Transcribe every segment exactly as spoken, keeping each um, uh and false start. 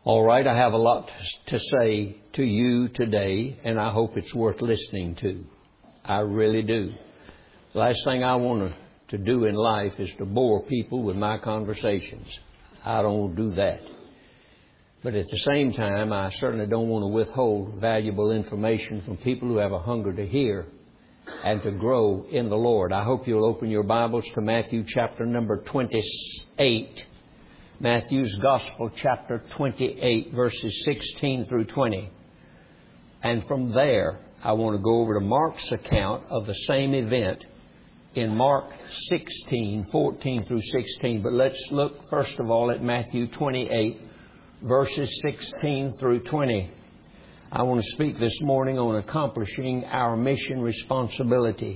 All right, I have a lot to say to you today, and I hope it's worth listening to. I really do. The last thing I want to do in life is to bore people with my conversations. I don't do that. But at the same time, I certainly don't want to withhold valuable information from people who have a hunger to hear and to grow in the Lord. I hope you'll open your Bibles to Matthew chapter number twenty-eight. Matthew's Gospel, chapter twenty-eight, verses sixteen through twenty. And from there, I want to go over to Mark's account of the same event in Mark sixteen, fourteen through sixteen. But let's look first of all at Matthew twenty-eight, verses sixteen through twenty. I want to speak this morning on accomplishing our mission responsibility.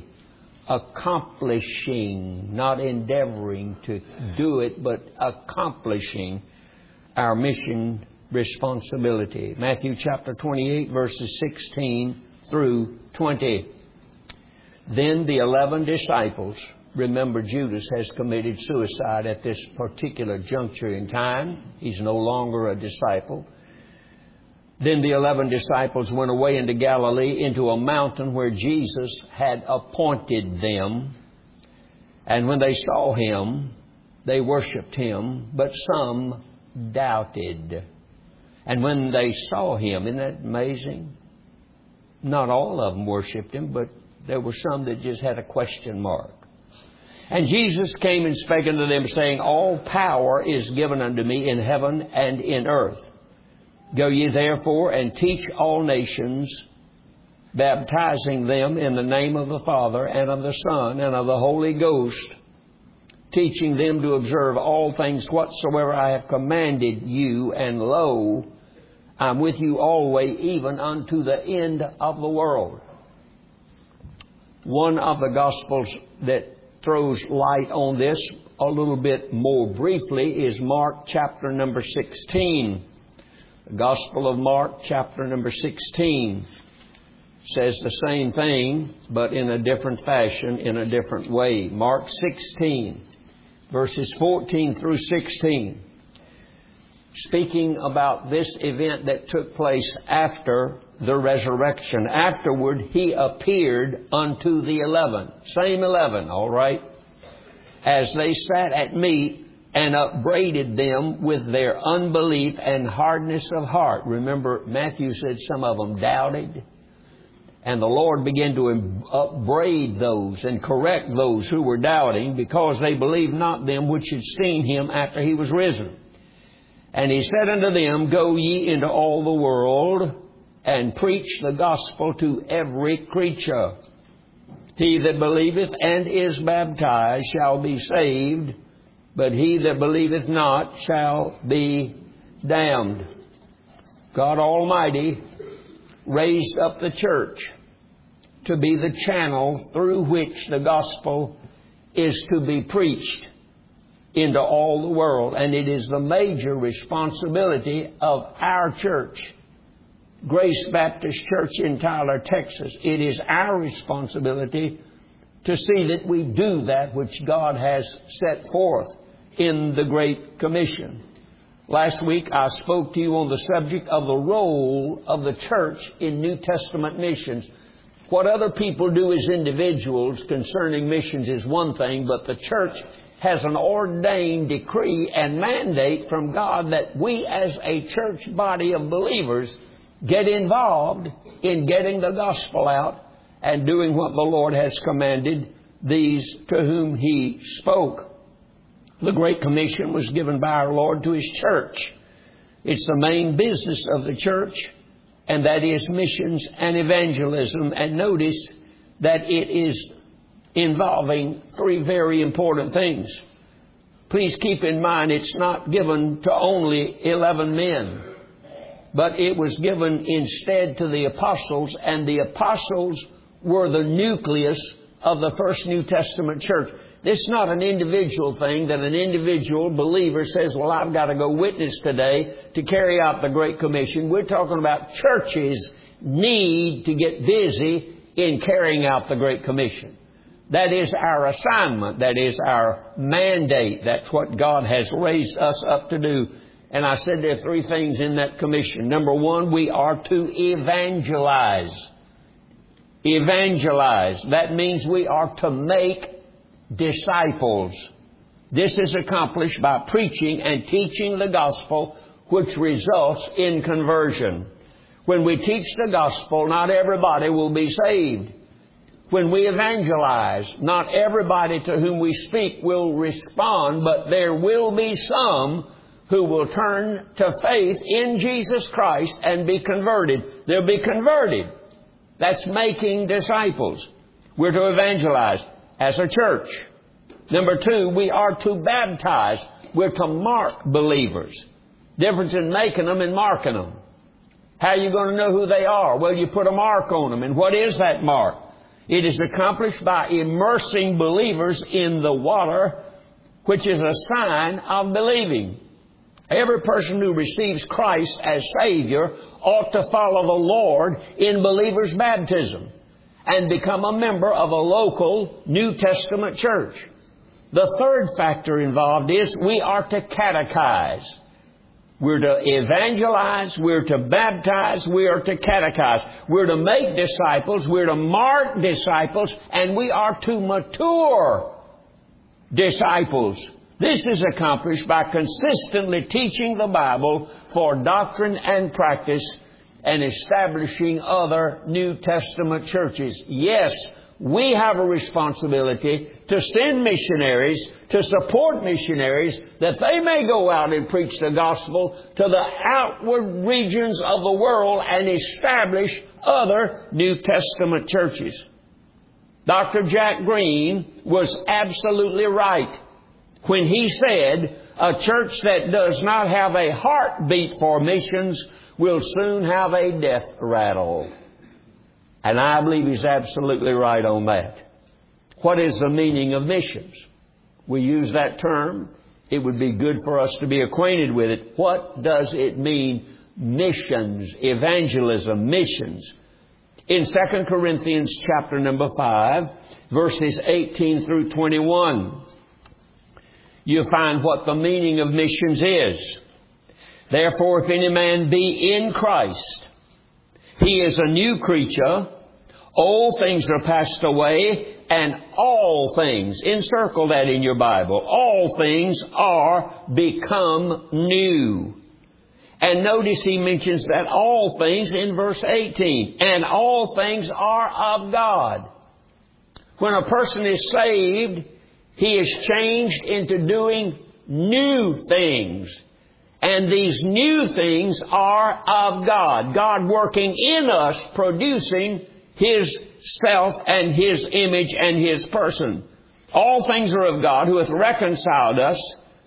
Accomplishing, not endeavoring to do it, but accomplishing our mission responsibility. Matthew chapter twenty-eight, verses sixteen through twenty. Then the eleven disciples, remember Judas has committed suicide at this particular juncture in time. He's no longer a disciple. Then the eleven disciples went away into Galilee, into a mountain where Jesus had appointed them. And when they saw Him, they worshipped Him, but some doubted. And when they saw Him, isn't that amazing? Not all of them worshipped Him, but there were some that just had a question mark. And Jesus came and spake unto them, saying, All power is given unto me in heaven and in earth. Go ye therefore and teach all nations, baptizing them in the name of the Father and of the Son and of the Holy Ghost, teaching them to observe all things whatsoever I have commanded you. And lo, I'm with you always, even unto the end of the world. One of the Gospels that throws light on this a little bit more briefly is Mark chapter number sixteen. The Gospel of Mark, chapter number sixteen, says the same thing, but in a different fashion, in a different way. Mark sixteen, verses fourteen through sixteen, speaking about this event that took place after the resurrection. Afterward, He appeared unto the eleven. Same eleven, all right? As they sat at meat, and upbraided them with their unbelief and hardness of heart. Remember, Matthew said some of them doubted. And the Lord began to upbraid those and correct those who were doubting, because they believed not them which had seen Him after He was risen. And He said unto them, Go ye into all the world and preach the gospel to every creature. He that believeth and is baptized shall be saved, but he that believeth not shall be damned. God Almighty raised up the church to be the channel through which the gospel is to be preached into all the world. And it is the major responsibility of our church, Grace Baptist Church in Tyler, Texas. It is our responsibility to see that we do that which God has set forth in the Great Commission. Last week I spoke to you on the subject of the role of the church in New Testament missions. What other people do as individuals concerning missions is one thing, but the church has an ordained decree and mandate from God that we as a church body of believers get involved in getting the gospel out and doing what the Lord has commanded these to whom He spoke. The Great Commission was given by our Lord to His church. It's the main business of the church, and that is missions and evangelism. And notice that it is involving three very important things. Please keep in mind, it's not given to only eleven men, but it was given instead to the apostles, and the apostles were the nucleus of the first New Testament church. This is not an individual thing that an individual believer says, well, I've got to go witness today to carry out the Great Commission. We're talking about churches need to get busy in carrying out the Great Commission. That is our assignment. That is our mandate. That's what God has raised us up to do. And I said there are three things in that commission. Number one, we are to evangelize. Evangelize. That means we are to make disciples. This is accomplished by preaching and teaching the gospel, which results in conversion. When we teach the gospel, not everybody will be saved. When we evangelize, not everybody to whom we speak will respond, but there will be some who will turn to faith in Jesus Christ and be converted. They'll be converted. That's making disciples. We're to evangelize as a church. Number two, we are to baptize. We're to mark believers. Difference in making them and marking them. How are you going to know who they are? Well, you put a mark on them. And what is that mark? It is accomplished by immersing believers in the water, which is a sign of believing. Every person who receives Christ as Savior ought to follow the Lord in believer's baptism and become a member of a local New Testament church. The third factor involved is we are to catechize. We're to evangelize, we're to baptize, we are to catechize. We're to make disciples, we're to mark disciples, and we are to mature disciples. This is accomplished by consistently teaching the Bible for doctrine and practice and establishing other New Testament churches. Yes, we have a responsibility to send missionaries, to support missionaries, that they may go out and preach the gospel to the outward regions of the world and establish other New Testament churches. Doctor Jack Green was absolutely right when he said, a church that does not have a heartbeat for missions will soon have a death rattle. And I believe he's absolutely right on that. What is the meaning of missions? We use that term. It would be good for us to be acquainted with it. What does it mean? Missions, evangelism, missions. In Second Corinthians chapter number five, verses eighteen through twenty-one, you find what the meaning of missions is. Therefore, if any man be in Christ, he is a new creature. Old things are passed away, and all things, encircle that in your Bible, all things are become new. And notice he mentions that all things in verse eighteen. And all things are of God. When a person is saved, he is changed into doing new things. And these new things are of God. God working in us, producing His self and His image and His person. All things are of God, who hath reconciled us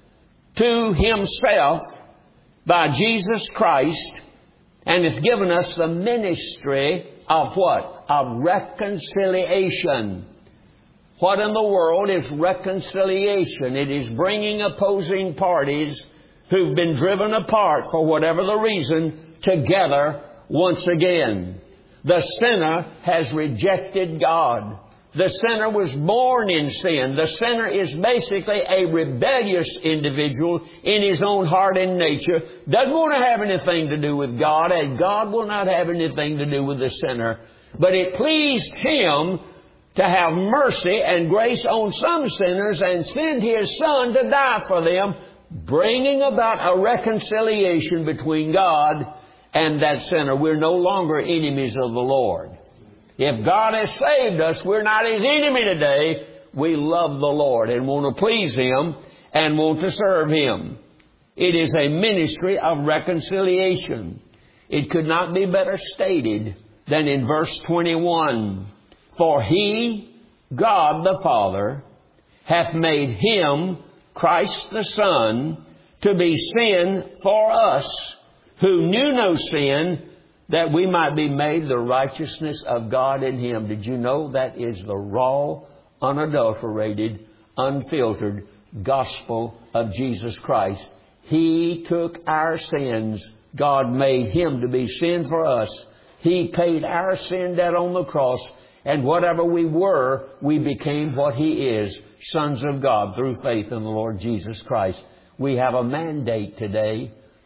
to Himself by Jesus Christ, and hath given us the ministry of what? Of reconciliation. What in the world is reconciliation? It is bringing opposing parties who've been driven apart for whatever the reason together once again. The sinner has rejected God. The sinner was born in sin. The sinner is basically a rebellious individual in his own heart and nature. Doesn't want to have anything to do with God, and God will not have anything to do with the sinner. But it pleased Him to have mercy and grace on some sinners and send His Son to die for them, bringing about a reconciliation between God and that sinner. We're no longer enemies of the Lord. If God has saved us, we're not His enemy today. We love the Lord and want to please Him and want to serve Him. It is a ministry of reconciliation. It could not be better stated than in verse twenty-one. For He, God the Father, hath made Him, Christ the Son, to be sin for us, who knew no sin, that we might be made the righteousness of God in Him. Did you know that is the raw, unadulterated, unfiltered gospel of Jesus Christ? He took our sins. God made Him to be sin for us. He paid our sin debt on the cross. And whatever we were, we became what He is, sons of God, through faith in the Lord Jesus Christ. We have a mandate today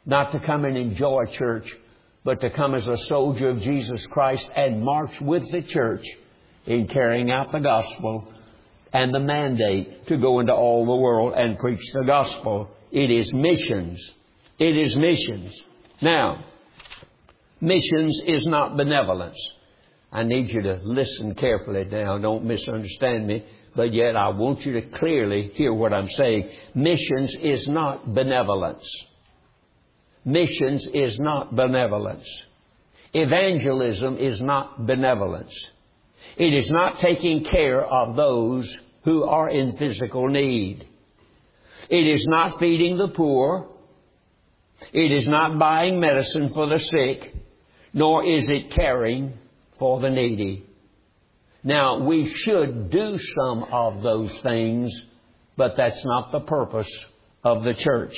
Not to come and enjoy church, but to come as a soldier of Jesus Christ and march with the church in carrying out the gospel and the mandate to go into all the world and preach the gospel. It is missions. It is missions. Now, missions is not benevolence. I need you to listen carefully now. Don't misunderstand me. But yet I want you to clearly hear what I'm saying. Missions is not benevolence. Missions is not benevolence. Evangelism is not benevolence. It is not taking care of those who are in physical need. It is not feeding the poor. It is not buying medicine for the sick. Nor is it caring for the needy. Now, we should do some of those things, but that's not the purpose of the church.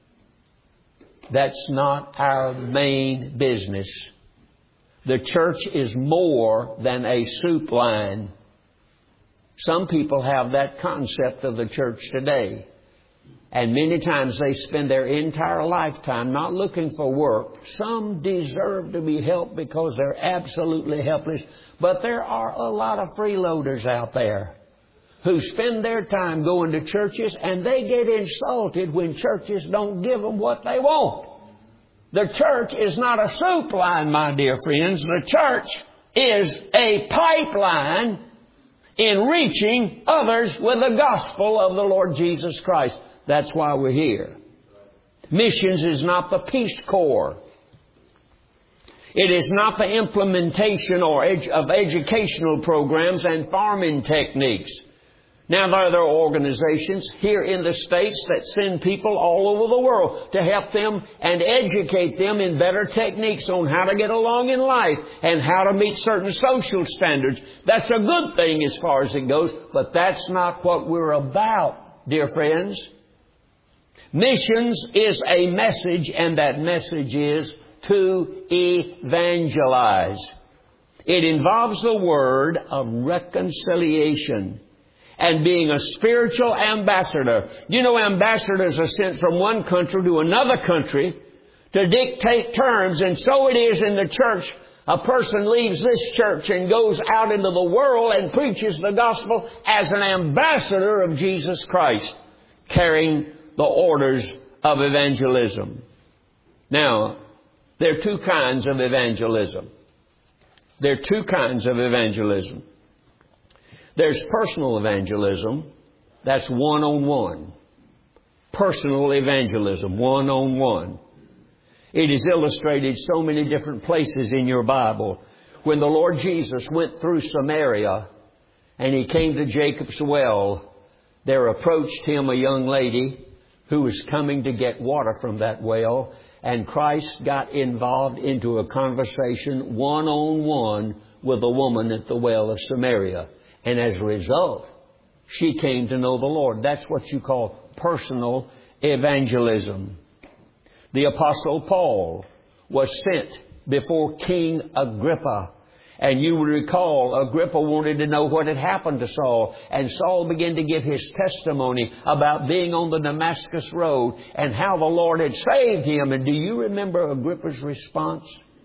That's not our main business. The church is more than a soup line. Some people have that concept of the church today. And many times they spend their entire lifetime not looking for work. Some deserve to be helped because they're absolutely helpless. But there are a lot of freeloaders out there who spend their time going to churches, and they get insulted when churches don't give them what they want. The church is not a soup line, my dear friends. The church is a pipeline in reaching others with the gospel of the Lord Jesus Christ. That's why we're here. Missions is not the Peace Corps. It is not the implementation or edu- of educational programs and farming techniques. Now, there are organizations here in the States that send people all over the world to help them and educate them in better techniques on how to get along in life and how to meet certain social standards. That's a good thing as far as it goes, but that's not what we're about, dear friends. Missions is a message, and that message is to evangelize. It involves the word of reconciliation and being a spiritual ambassador. You know, ambassadors are sent from one country to another country to dictate terms, and so it is in the church. A person leaves this church and goes out into the world and preaches the gospel as an ambassador of Jesus Christ, carrying the orders of evangelism. Now, there are two kinds of evangelism. There are two kinds of evangelism. There's personal evangelism. That's one-on-one. Personal evangelism, one-on-one. It is illustrated so many different places in your Bible. When the Lord Jesus went through Samaria and He came to Jacob's well, there approached Him a young lady who was coming to get water from that well, and Christ got involved into a conversation one-on-one with a woman at the well of Samaria. And as a result, she came to know the Lord. That's what you call personal evangelism. The Apostle Paul was sent before King Agrippa. And you will recall, Agrippa wanted to know what had happened to Saul. And Saul began to give his testimony about being on the Damascus road and how the Lord had saved him. And do you remember Agrippa's response?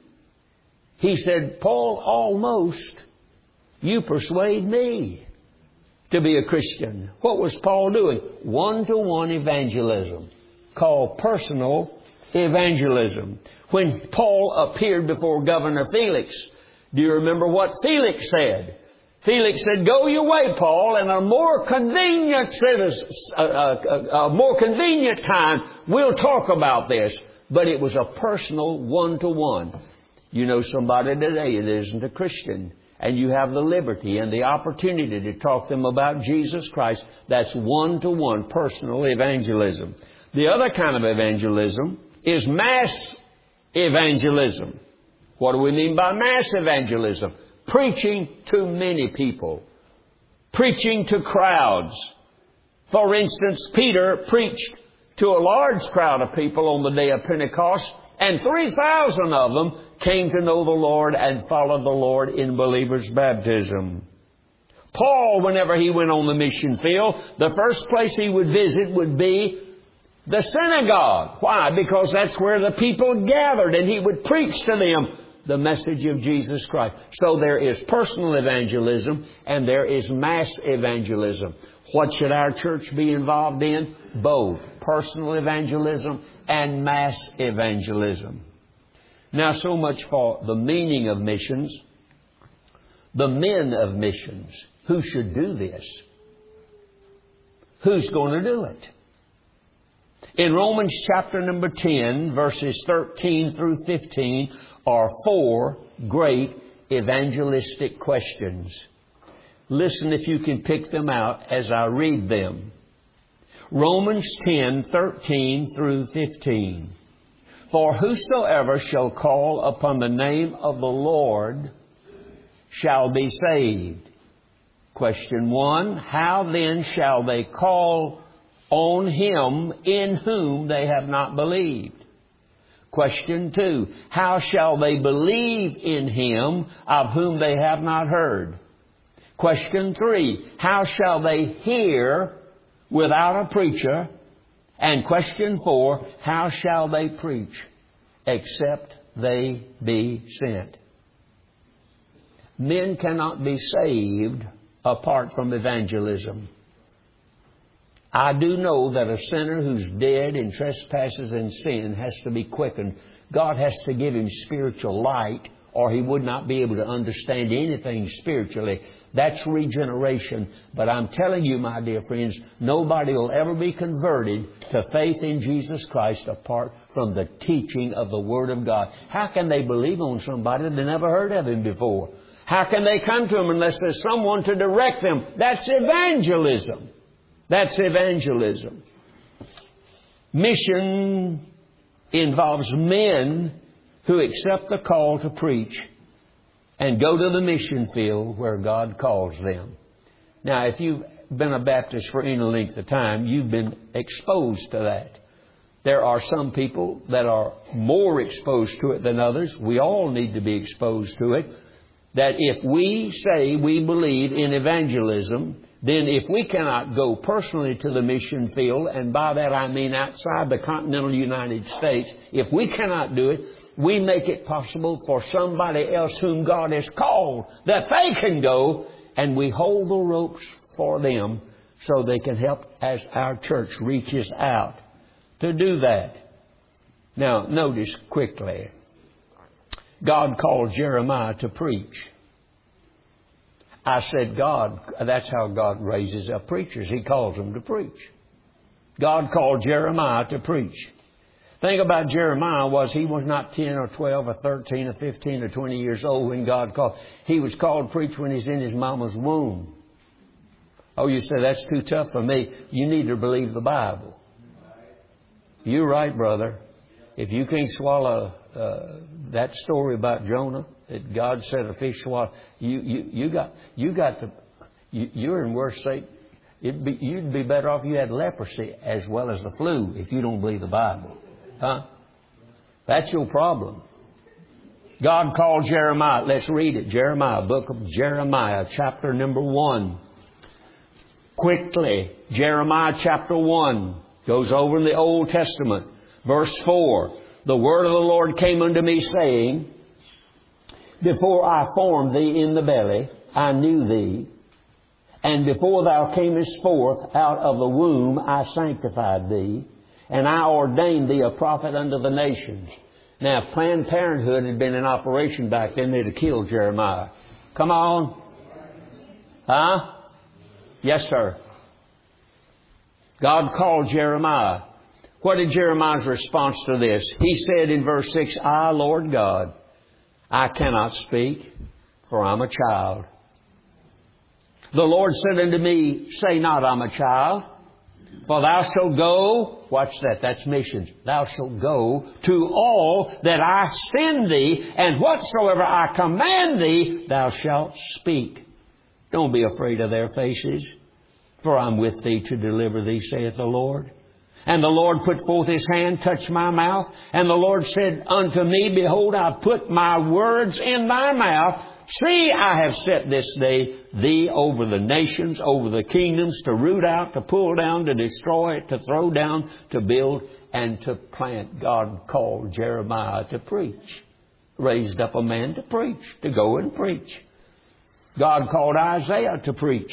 He said, Paul, almost you persuade me to be a Christian. What was Paul doing? One-to-one evangelism, called personal evangelism. When Paul appeared before Governor Felix, do you remember what Felix said? Felix said, go your way, Paul, and a more convenient citizen, a, a, a more convenient time, we'll talk about this. But it was a personal one-to-one. You know somebody today that isn't a Christian, and you have the liberty and the opportunity to talk to them about Jesus Christ. That's one-to-one personal evangelism. The other kind of evangelism is mass evangelism. What do we mean by mass evangelism? Preaching to many people. Preaching to crowds. For instance, Peter preached to a large crowd of people on the day of Pentecost, and three thousand of them came to know the Lord and followed the Lord in believers' baptism. Paul, whenever he went on the mission field, the first place he would visit would be The synagogue. Why? Because that's where the people gathered, and He would preach to them the message of Jesus Christ. So there is personal evangelism and there is mass evangelism. What should our church be involved in? Both. Personal evangelism and mass evangelism. Now, so much for the meaning of missions. The men of missions. Who should do this? Who's going to do it? In Romans chapter number ten, verses thirteen through fifteen, are four great evangelistic questions. Listen if you can pick them out as I read them. Romans ten, thirteen through fifteen. For whosoever shall call upon the name of the Lord shall be saved. Question one, how then shall they call on Him in whom they have not believed? Question two, how shall they believe in Him of whom they have not heard? Question three, how shall they hear without a preacher? And question four, how shall they preach except they be sent? Men cannot be saved apart from evangelism. I do know that a sinner who's dead in trespasses and sin has to be quickened. God has to give him spiritual light, or he would not be able to understand anything spiritually. That's regeneration. But I'm telling you, my dear friends, nobody will ever be converted to faith in Jesus Christ apart from the teaching of the Word of God. How can they believe on somebody that they never heard of Him before? How can they come to Him unless there's someone to direct them? That's evangelism. That's evangelism. Mission involves men who accept the call to preach and go to the mission field where God calls them. Now, if you've been a Baptist for any length of time, you've been exposed to that. There are some people that are more exposed to it than others. We all need to be exposed to it. That if we say we believe in evangelism, then if we cannot go personally to the mission field, and by that I mean outside the continental United States, if we cannot do it, we make it possible for somebody else whom God has called that they can go, and we hold the ropes for them so they can help as our church reaches out to do that. Now, notice quickly, God called Jeremiah to preach. I said God, that's how God raises up preachers. He calls them to preach. God called Jeremiah to preach. Thing about Jeremiah was he was not ten or twelve or thirteen or fifteen or twenty years old when God called. He was called to preach when he's in his mama's womb. Oh, you say, that's too tough for me. You need to believe the Bible. You're right, brother. If you can't swallow uh, that story about Jonah, that God said a fish swallowed, you, you, you got, you got to, you, you're in worse state. It'd be, you'd be better off if you had leprosy as well as the flu if you don't believe the Bible. Huh? That's your problem. God called Jeremiah. Let's read it. Jeremiah, book of Jeremiah, chapter number one. Quickly, Jeremiah chapter one goes over in the Old Testament. Verse four, the word of the Lord came unto me, saying, before I formed thee in the belly, I knew thee. And before thou camest forth out of the womb, I sanctified thee. And I ordained thee a prophet unto the nations. Now, if Planned Parenthood had been in operation back then, they'd have killed Jeremiah. Come on. Huh? Yes, sir. God called Jeremiah. What did Jeremiah's response to this? He said in verse six, I, Lord God, I cannot speak, for I'm a child. The Lord said unto me, say not, I'm a child, for thou shalt go, watch that, that's missions. Thou shalt go to all that I send thee, and whatsoever I command thee, thou shalt speak. Don't be afraid of their faces, for I'm with thee to deliver thee, saith the Lord. And the Lord put forth His hand, touched my mouth. And the Lord said unto me, behold, I put my words in thy mouth. See, I have set this day thee over the nations, over the kingdoms, to root out, to pull down, to destroy, to throw down, to build, and to plant. God called Jeremiah to preach. Raised up a man to preach, to go and preach. God called Isaiah to preach.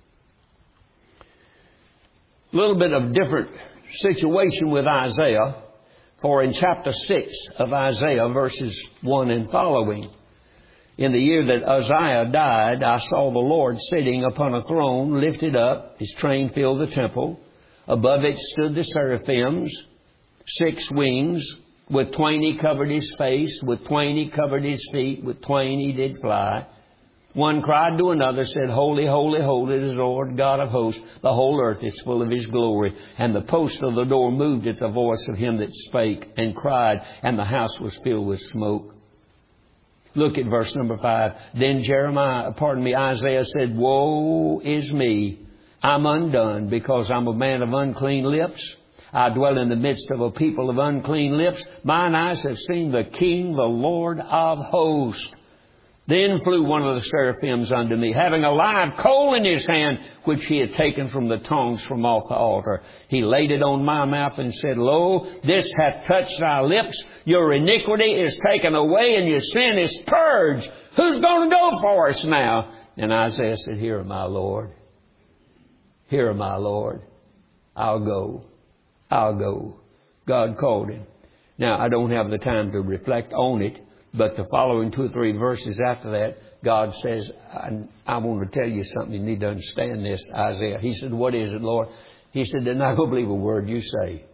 A little bit of different situation with Isaiah. For in chapter six of Isaiah, verses one and following, in the year that Uzziah died, I saw the Lord sitting upon a throne, lifted up. His train filled the temple. Above it stood the seraphims, six wings. With twain he covered his face, with twain he covered his feet, with twain he did fly. One cried to another, said, Holy, holy, holy is the Lord God of hosts. The whole earth is full of His glory. And the post of the door moved at the voice of him that spake, and cried, and the house was filled with smoke. Look at verse number five. Then Jeremiah, pardon me, Isaiah said, Woe is me! I'm undone, because I'm a man of unclean lips. I dwell in the midst of a people of unclean lips. Mine eyes have seen the King, the Lord of hosts. Then flew one of the seraphims unto me, having a live coal in his hand, which he had taken from the tongs from off the altar. He laid it on my mouth and said, Lo, this hath touched thy lips. Your iniquity is taken away, and your sin is purged. Who's going to go for us now? And Isaiah said, Here am I, Lord. Here am I, Lord. I'll go. I'll go. God called him. Now, I don't have the time to reflect on it. But the following two or three verses after that, God says, I, I want to tell you something. You need to understand this, Isaiah. He said, What is it, Lord? He said, They're not going to believe a word you say.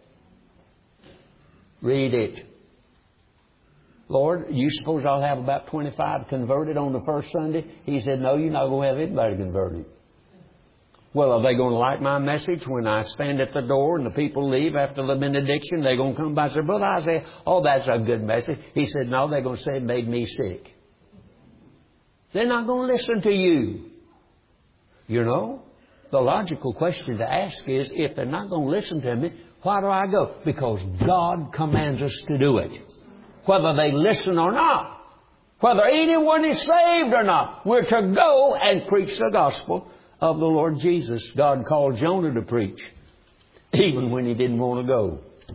Read it. Lord, you suppose I'll have about twenty-five converted on the first Sunday? He said, No, you're not going to have anybody converted. Well, are they going to like my message when I stand at the door and the people leave after the benediction? They're going to come by and say, Brother Isaiah, oh, that's a good message. He said, No, they're going to say it made me sick. They're not going to listen to you. You know, the logical question to ask is, if they're not going to listen to me, why do I go? Because God commands us to do it. Whether they listen or not. Whether anyone is saved or not. We're to go and preach the gospel of the Lord Jesus. God called Jonah to preach, even when he didn't want to go.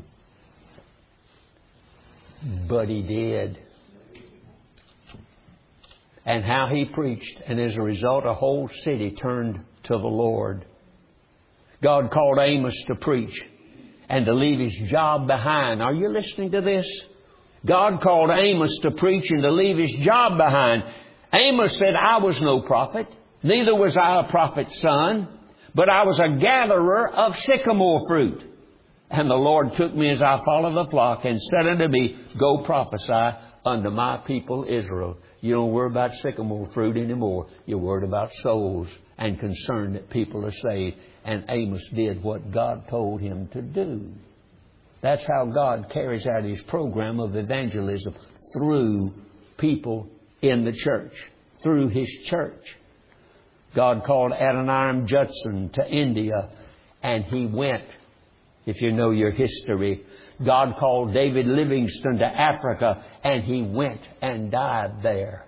But he did. And how he preached, and as a result, a whole city turned to the Lord. God called Amos to preach and to leave his job behind. Are you listening to this? God called Amos to preach and to leave his job behind. Amos said, I was no prophet. Neither was I a prophet's son, but I was a gatherer of sycamore fruit. And the Lord took me as I followed the flock and said unto me, Go prophesy unto my people Israel. You don't worry about sycamore fruit anymore. You're worried about souls and concerned that people are saved. And Amos did what God told him to do. That's how God carries out His program of evangelism, through people in the church, through His church. God called Adoniram Judson to India, and he went, if you know your history. God called David Livingstone to Africa, and he went and died there.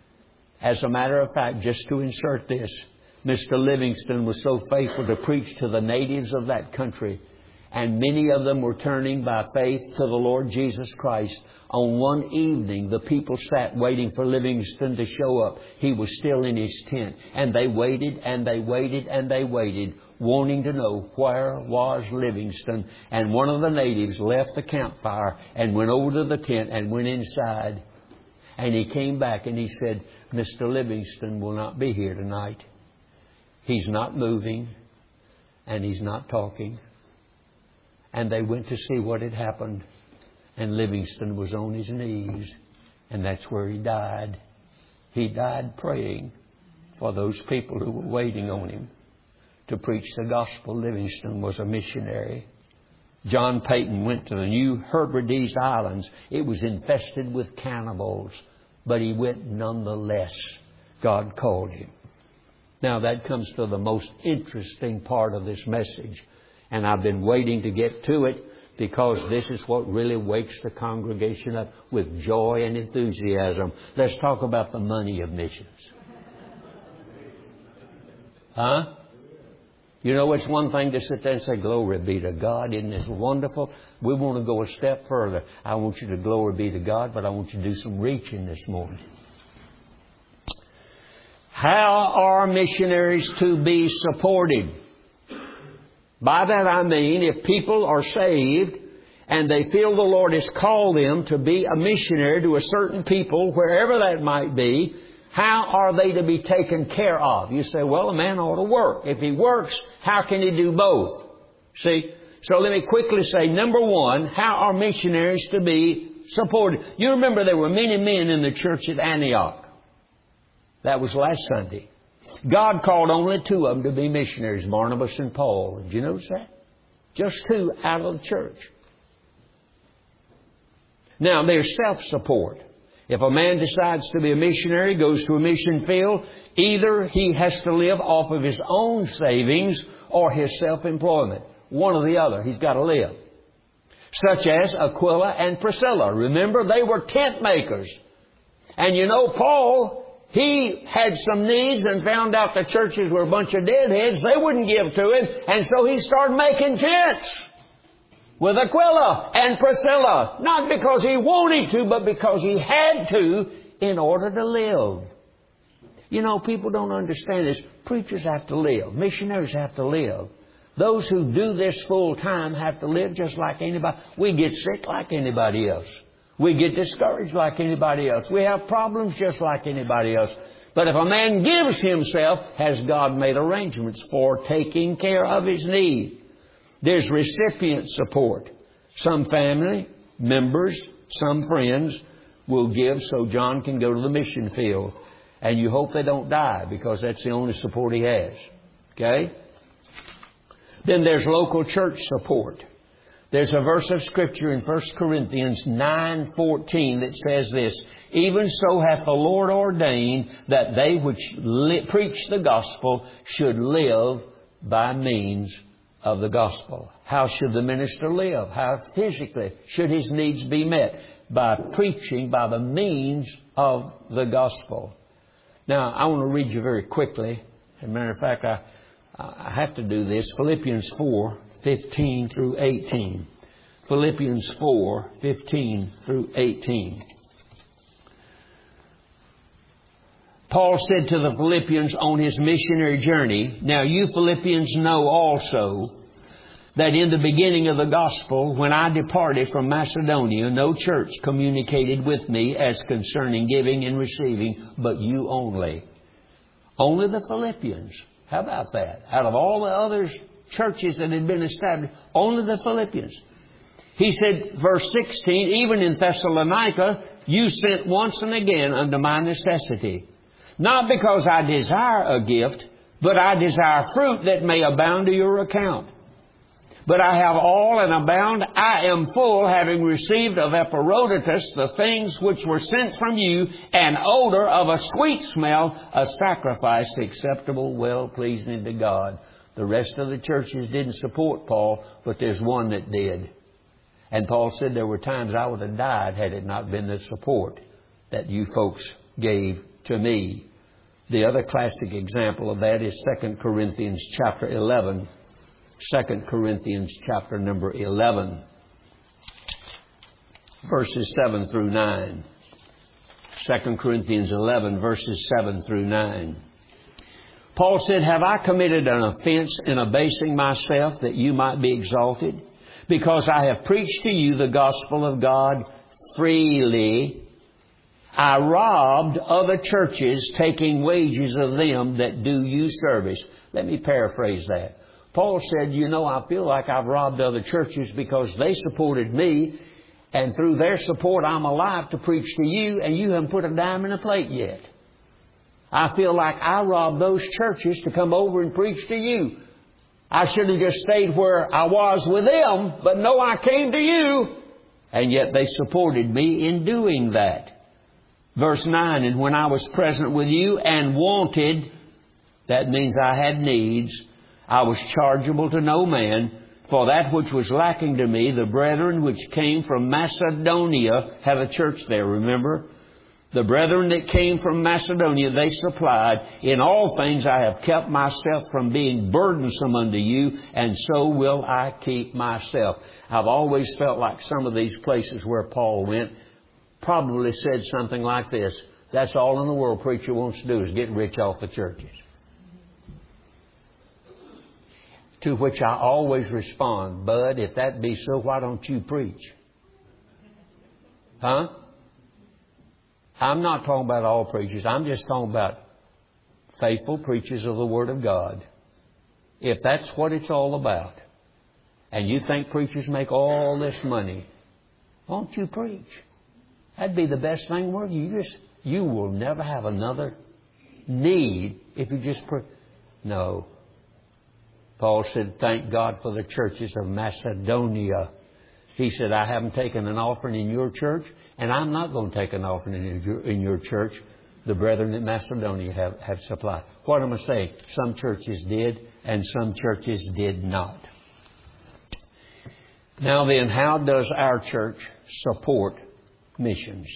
As a matter of fact, just to insert this, Mister Livingstone was so faithful to preach to the natives of that country, and many of them were turning by faith to the Lord Jesus Christ. On one evening, the people sat waiting for Livingstone to show up. He was still in his tent. And they waited and they waited and they waited, wanting to know where was Livingstone. And one of the natives left the campfire and went over to the tent and went inside. And he came back and he said, Mister Livingstone will not be here tonight. He's not moving and he's not talking. And they went to see what had happened. And Livingstone was on his knees. And that's where he died. He died praying for those people who were waiting on him to preach the gospel. Livingstone was a missionary. John Payton went to the New Hebrides Islands. It was infested with cannibals. But he went nonetheless. God called him. Now that comes to the most interesting part of this message. And I've been waiting to get to it because this is what really wakes the congregation up with joy and enthusiasm. Let's talk about the money of missions. Huh? You know, it's one thing to sit there and say, glory be to God. Isn't this wonderful? We want to go a step further. I want you to glory be to God, but I want you to do some reaching this morning. How are missionaries to be supported? By that I mean, if people are saved and they feel the Lord has called them to be a missionary to a certain people, wherever that might be, how are they to be taken care of? You say, well, a man ought to work. If he works, how can he do both? See? So let me quickly say, number one, how are missionaries to be supported? You remember there were many men in the church at Antioch. That was last Sunday. God called only two of them to be missionaries, Barnabas and Paul. Did you notice that? Just two out of the church. Now, there's self-support. If a man decides to be a missionary, goes to a mission field, either he has to live off of his own savings or his self-employment. One or the other. He's got to live. Such as Aquila and Priscilla. Remember, they were tent makers. And you know, Paul, he had some needs and found out the churches were a bunch of deadheads. They wouldn't give to him. And so he started making tents with Aquila and Priscilla. Not because he wanted to, but because he had to in order to live. You know, people don't understand this. Preachers have to live. Missionaries have to live. Those who do this full time have to live just like anybody. We get sick like anybody else. We get discouraged like anybody else. We have problems just like anybody else. But if a man gives himself, has God made arrangements for taking care of his need? There's recipient support. Some family members, some friends will give so John can go to the mission field. And you hope they don't die, because that's the only support he has. Okay? Then there's local church support. There's a verse of Scripture in First Corinthians nine fourteen that says this: even so hath the Lord ordained that they which li- preach the gospel should live by means of the gospel. How should the minister live? How physically should his needs be met? By preaching by the means of the gospel. Now, I want to read you very quickly. As a matter of fact, I, I have to do this. Philippians four fifteen through eighteen. Philippians four fifteen through eighteen. Paul said to the Philippians on his missionary journey, now you Philippians know also that in the beginning of the gospel, when I departed from Macedonia, no church communicated with me as concerning giving and receiving, but you only. Only the Philippians. How about that? Out of all the other churches that had been established, only the Philippians. He said, verse sixteen, even in Thessalonica, you sent once and again unto my necessity. Not because I desire a gift, but I desire fruit that may abound to your account. But I have all and abound. I am full, having received of Epaphroditus the things which were sent from you, an odor of a sweet smell, a sacrifice acceptable, well-pleasing to God. The rest of the churches didn't support Paul, but there's one that did. And Paul said there were times I would have died had it not been the support that you folks gave to me. The other classic example of that is Second Corinthians chapter eleven. Second Corinthians chapter number eleven, verses seven through nine. Second Corinthians eleven, verses seven through nine. Paul said, have I committed an offense in abasing myself that you might be exalted? Because I have preached to you the gospel of God freely. I robbed other churches, taking wages of them that do you service. Let me paraphrase that. Paul said, you know, I feel like I've robbed other churches because they supported me, and through their support I'm alive to preach to you, and you haven't put a dime in a plate yet. I feel like I robbed those churches to come over and preach to you. I should have just stayed where I was with them, but no, I came to you. And yet they supported me in doing that. Verse nine, and when I was present with you and wanted, that means I had needs, I was chargeable to no man, For that which was lacking to me, the brethren which came from Macedonia have a church there, remember? The brethren that came from Macedonia, they supplied. In all things I have kept myself from being burdensome unto you, and so will I keep myself. I've always felt like some of these places where Paul went probably said something like this: that's all in the world preacher wants to do is get rich off the churches. To which I always respond, Bud, if that be so, why don't you preach? Huh? I'm not talking about all preachers. I'm just talking about faithful preachers of the Word of God. If that's what it's all about, and you think preachers make all this money, won't you preach? That'd be the best thing in the world. You just, you will never have another need if you just preach. No. Paul said, thank God for the churches of Macedonia. He said, I haven't taken an offering in your church, and I'm not going to take an offering in your, in your church. The brethren in Macedonia have, have supplied. What am I saying? Some churches did, and some churches did not. Now then, how does our church support missions?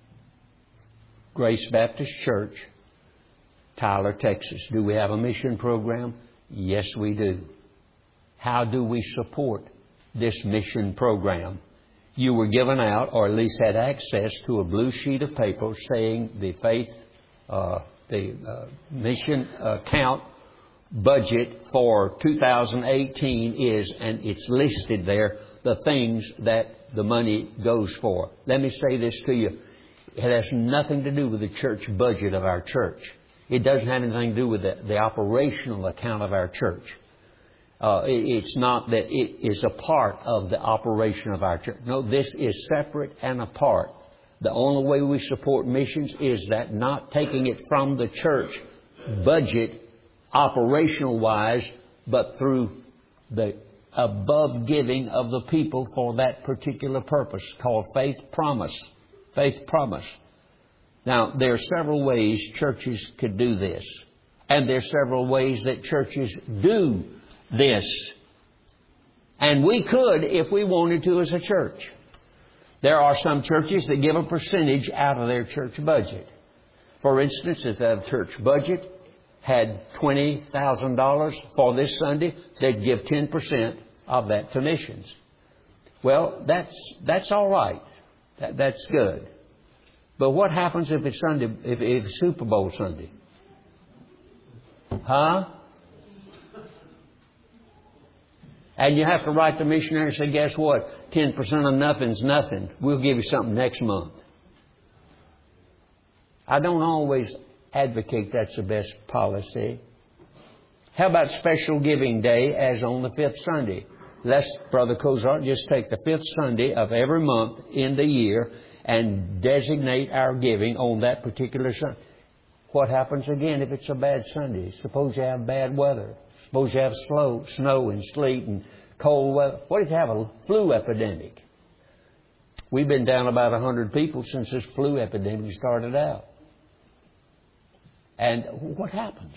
Grace Baptist Church, Tyler, Texas. Do we have a mission program? Yes, we do. How do we support this mission program? You were given out, or at least had access to, a blue sheet of paper saying the faith, uh, the uh, mission account budget for two thousand eighteen is, and it's listed there, the things that the money goes for. Let me say this to you. It has nothing to do with the church budget of our church. It doesn't have anything to do with the, the operational account of our church. Uh, it, it's not that it is a part of the operation of our church. No, this is separate and apart. The only way we support missions is that not taking it from the church budget operational-wise, but through the above giving of the people for that particular purpose, called faith promise. Faith promise. Now, there are several ways churches could do this. And there are several ways that churches do this. And we could if we wanted to as a church. There are some churches that give a percentage out of their church budget. For instance, if that church budget had twenty thousand dollars for this Sunday, they'd give ten percent of that to missions. Well, that's that's all right. That, that's good. But what happens if it's Sunday, if, if it's Super Bowl Sunday? Huh? And you have to write the missionary and say, guess what? ten percent of nothing's nothing. We'll give you something next month. I don't always advocate that's the best policy. How about special giving day as on the fifth Sunday? Let's, Brother Cozart, just take the fifth Sunday of every month in the year and designate our giving on that particular Sunday. What happens again if it's a bad Sunday? Suppose you have bad weather. Suppose you have slow, snow and sleet and cold weather. What if you have a flu epidemic? We've been down about one hundred people since this flu epidemic started out. And what happens?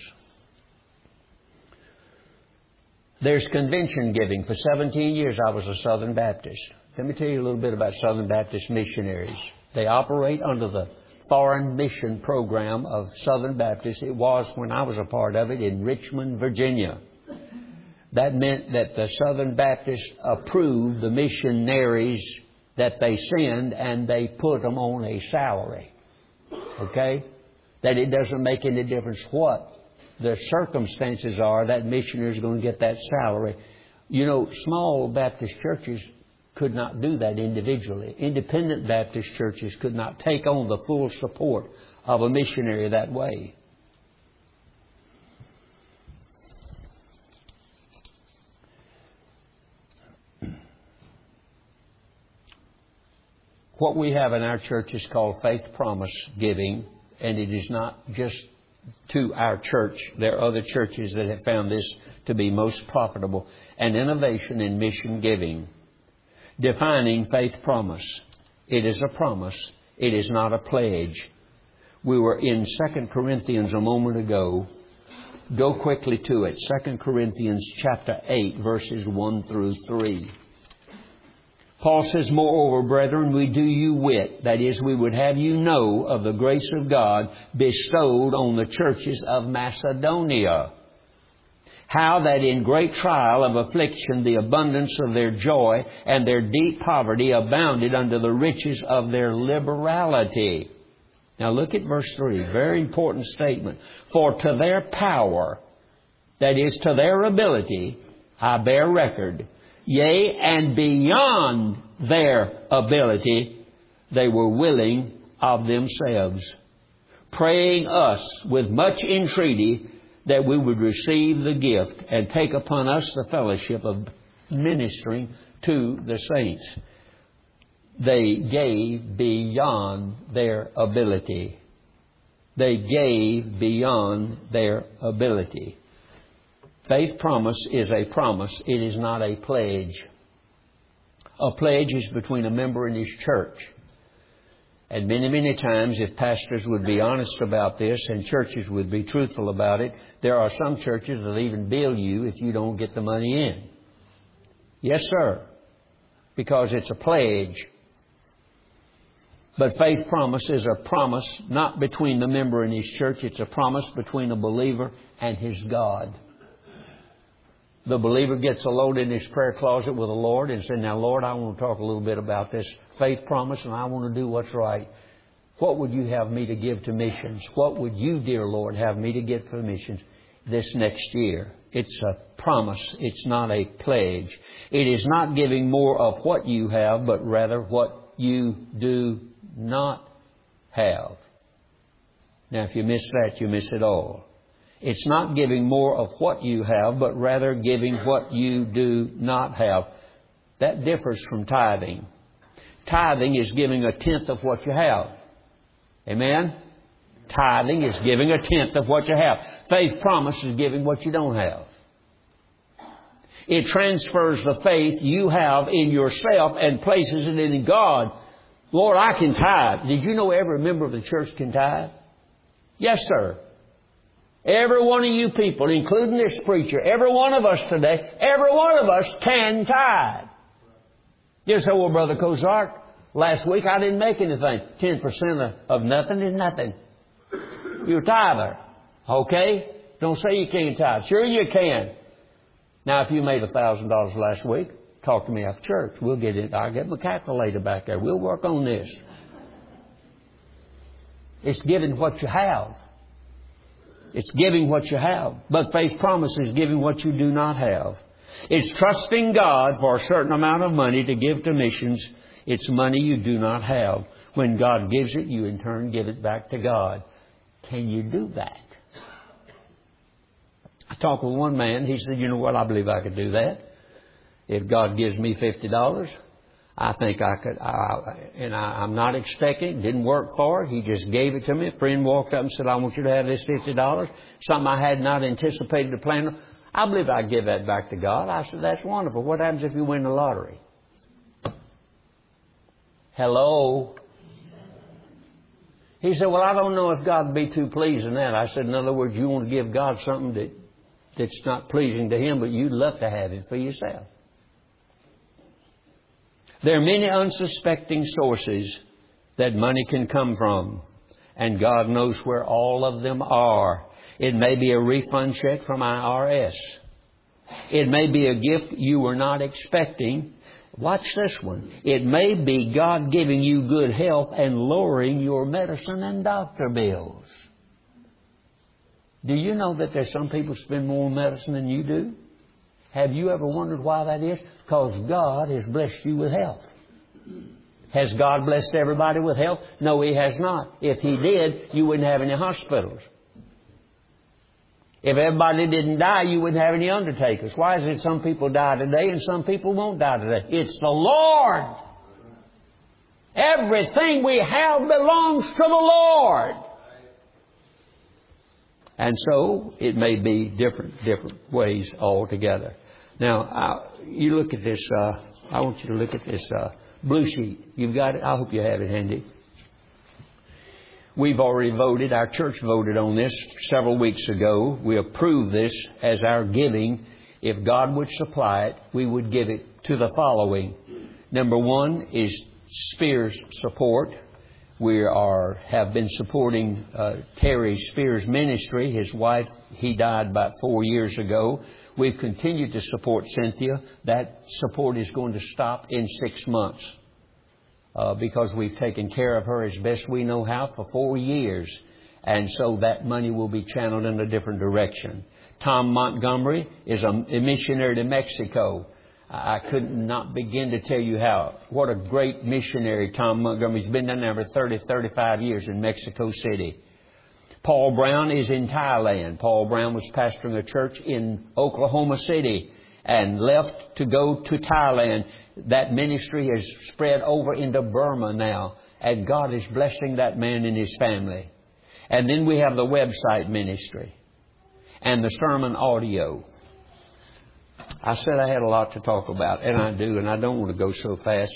There's convention giving. For seventeen years I was a Southern Baptist. Let me tell you a little bit about Southern Baptist missionaries. They operate under the Foreign Mission Program of Southern Baptists. It was, when I was a part of it, in Richmond, Virginia. That meant that the Southern Baptists approved the missionaries that they send, and they put them on a salary. Okay? That it doesn't make any difference what the circumstances are, that missionary is going to get that salary. You know, small Baptist churches could not do that individually. Independent Baptist churches could not take on the full support of a missionary that way. What we have in our church is called faith promise giving, and it is not just to our church. There are other churches that have found this to be most profitable. An innovation in mission giving. Defining faith promise. It is a promise. It is not a pledge. We were in Second Corinthians a moment ago, Go quickly to it. Second Corinthians chapter eight, verses one through three. Paul says, "Moreover, brethren, we do you wit, that is, we would have you know of the grace of God bestowed on the churches of Macedonia, how that in great trial of affliction the abundance of their joy and their deep poverty abounded unto the riches of their liberality." Now look at verse three. Very important statement. "For to their power," that is, to their ability, "I bear record, yea, and beyond their ability, they were willing of themselves, praying us with much entreaty that we would receive the gift and take upon us the fellowship of ministering to the saints." They gave beyond their ability. They gave beyond their ability. Faith promise is a promise. It is not a pledge. A pledge is between a member and his church. And many, many times, if pastors would be honest about this and churches would be truthful about it, there are some churches that even bill you if you don't get the money in. Yes, sir. Because it's a pledge. But faith promise is a promise not between the member and his church. It's a promise between a believer and his God. The believer gets alone in his prayer closet with the Lord and says, "Now, Lord, I want to talk a little bit about this faith promise and I want to do what's right. What would you have me to give to missions? What would you, dear Lord, have me to give for missions this next year?" It's a promise. It's not a pledge. It is not giving more of what you have, but rather what you do not have. Now, if you miss that, you miss it all. It's not giving more of what you have, but rather giving what you do not have. That differs from tithing. Tithing is giving a tenth of what you have. Amen? Tithing is giving a tenth of what you have. Faith promise is giving what you don't have. It transfers the faith you have in yourself and places it in God. Lord, I can tithe. Did you know every member of the church can tithe? Yes, sir. Every one of you people, including this preacher, every one of us today, every one of us can tithe. You say, "Well, Brother Kozark, last week I didn't make anything." ten percent of, of nothing is nothing. You're a tither. Okay? Don't say you can't tithe. Sure you can. Now, if you made one thousand dollars last week, talk to me after church. We'll get it. I'll get my calculator back there. We'll work on this. It's giving what you have. It's giving what you have. But faith promise is giving what you do not have. It's trusting God for a certain amount of money to give to missions. It's money you do not have. When God gives it, you in turn give it back to God. Can you do that? I talked with one man. He said, "You know what? I believe I could do that. If God gives me fifty dollars, I think I could." I, and I, I'm not expecting. Didn't work for it. He just gave it to me. A friend walked up and said, "I want you to have this fifty dollars. Something I had not anticipated to plan. I believe I'd give that back to God." I said, "That's wonderful. What happens if you win the lottery?" Hello? He said, "Well, I don't know if God would be too pleased in that." I said, "In other words, you want to give God something that, that's not pleasing to Him, but you'd love to have it for yourself." There are many unsuspecting sources that money can come from, and God knows where all of them are. It may be a refund check from I R S. It may be a gift you were not expecting. Watch this one. It may be God giving you good health and lowering your medicine and doctor bills. Do you know that there's some people spend more on medicine than you do? Have you ever wondered why that is? Because God has blessed you with health. Has God blessed everybody with health? No, He has not. If He did, you wouldn't have any hospitals. If everybody didn't die, you wouldn't have any undertakers. Why is it some people die today and some people won't die today? It's the Lord. Everything we have belongs to the Lord. And so it may be different, different ways altogether. Now, I, you look at this. Uh, I want you to look at this uh, blue sheet. You've got it. I hope you have it handy. We've already voted, our church voted on this several weeks ago. We approved this as our giving. If God would supply it, we would give it to the following. Number one is Spears support. We are have been supporting uh, Terry Spears' ministry. His wife, he died about four years ago. We've continued to support Cynthia. That support is going to stop in six months uh, because we've taken care of her as best we know how for four years. And so that money will be channeled in a different direction. Tom Montgomery is a, a missionary to Mexico. I could not begin to tell you how. What a great missionary Tom Montgomery's been down there for thirty, thirty-five years in Mexico City. Paul Brown is in Thailand. Paul Brown was pastoring a church in Oklahoma City and left to go to Thailand. That ministry has spread over into Burma now, and God is blessing that man and his family. And then we have the website ministry and the sermon audio. I said I had a lot to talk about, and I do, and I don't want to go so fast.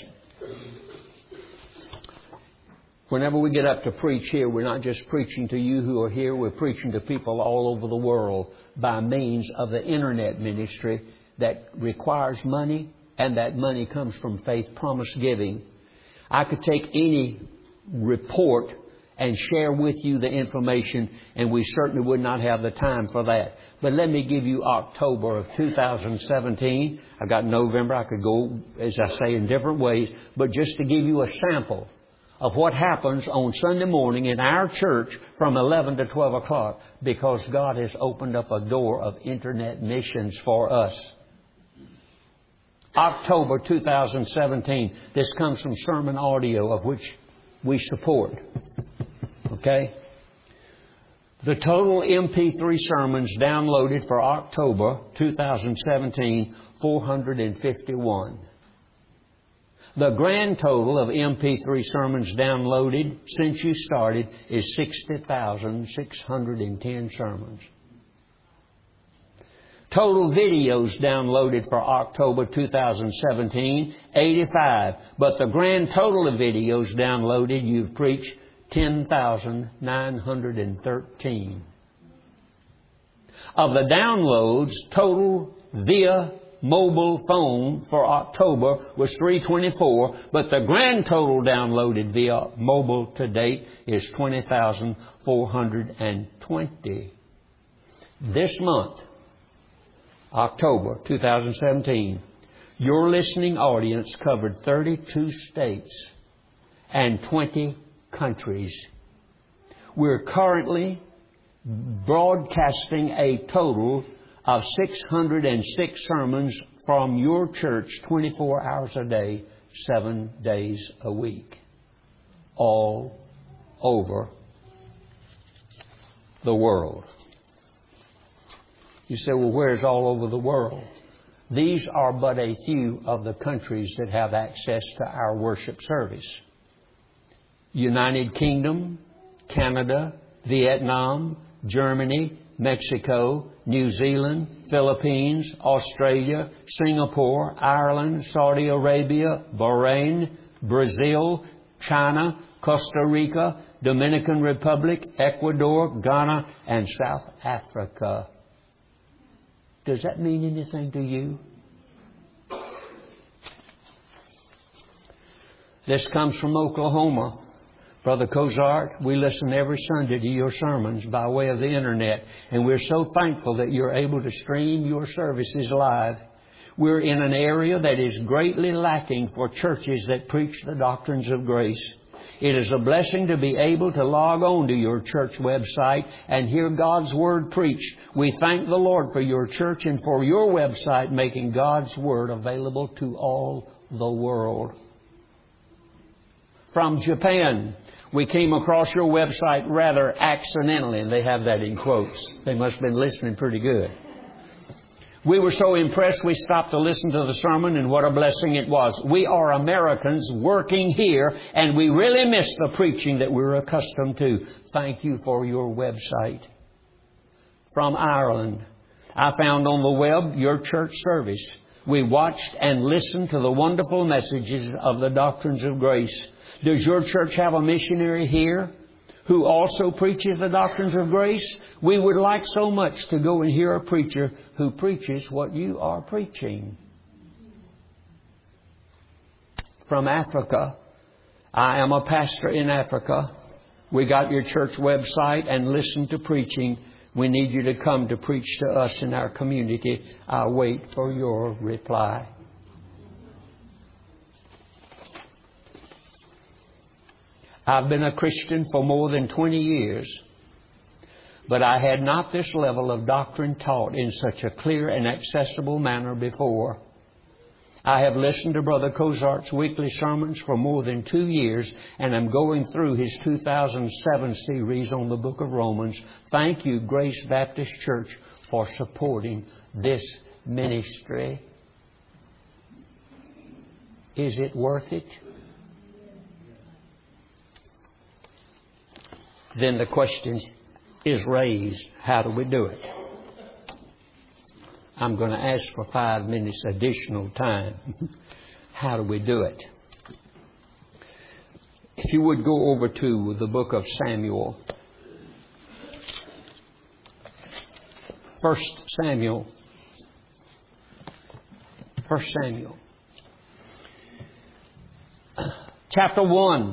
Whenever we get up to preach here, we're not just preaching to you who are here, we're preaching to people all over the world by means of the internet ministry that requires money, and that money comes from Faith Promise Giving. I could take any report and share with you the information, and we certainly would not have the time for that. But let me give you October of two thousand seventeen. I've got November. I could go, as I say, in different ways. But just to give you a sample of what happens on Sunday morning in our church from eleven to twelve o'clock, because God has opened up a door of internet missions for us. October two thousand seventeen. This comes from sermon audio, of which we support. Okay? The total M P three sermons downloaded for October two thousand seventeen, four hundred fifty-one. The grand total of M P three sermons downloaded since you started is sixty thousand six hundred ten sermons. Total videos downloaded for October two thousand seventeen, eighty-five. But the grand total of videos downloaded, you've preached ten thousand nine hundred thirteen. Of the downloads, total via mobile phone for October was three hundred twenty-four, but the grand total downloaded via mobile to date is twenty thousand four hundred twenty. This month, October two thousand seventeen, your listening audience covered thirty-two states and twenty countries. We're currently broadcasting a total of six hundred six sermons from your church twenty-four hours a day, seven days a week, all over the world. You say, well, where's all over the world? These are but a few of the countries that have access to our worship service. United Kingdom, Canada, Vietnam, Germany, Mexico, New Zealand, Philippines, Australia, Singapore, Ireland, Saudi Arabia, Bahrain, Brazil, China, Costa Rica, Dominican Republic, Ecuador, Ghana, and South Africa. Does that mean anything to you? This comes from Oklahoma. Brother Cozart, we listen every Sunday to your sermons by way of the internet, and we're so thankful that you're able to stream your services live. We're in an area that is greatly lacking for churches that preach the doctrines of grace. It is a blessing to be able to log on to your church website and hear God's Word preached. We thank the Lord for your church and for your website making God's Word available to all the world. From Japan, we came across your website rather accidentally, and they have that in quotes. They must have been listening pretty good. We were so impressed we stopped to listen to the sermon, and what a blessing it was. We are Americans working here, and we really miss the preaching that we're accustomed to. Thank you for your website. From Ireland, I found on the web your church service. We watched and listened to the wonderful messages of the doctrines of grace. Does your church have a missionary here who also preaches the doctrines of grace? We would like so much to go and hear a preacher who preaches what you are preaching. From Africa. I am a pastor in Africa. We got your church website and listen to preaching. We need you to come to preach to us in our community. I'll wait for your reply. I've been a Christian for more than twenty years, but I had not this level of doctrine taught in such a clear and accessible manner before. I have listened to Brother Cozart's weekly sermons for more than two years, and I'm going through his two thousand seven series on the book of Romans. Thank you, Grace Baptist Church, for supporting this ministry. Is it worth it? Then the question is raised, how do we do it? I'm going to ask for five minutes additional time. How do we do it? If you would go over to the book of Samuel. First Samuel. First Samuel. Chapter one.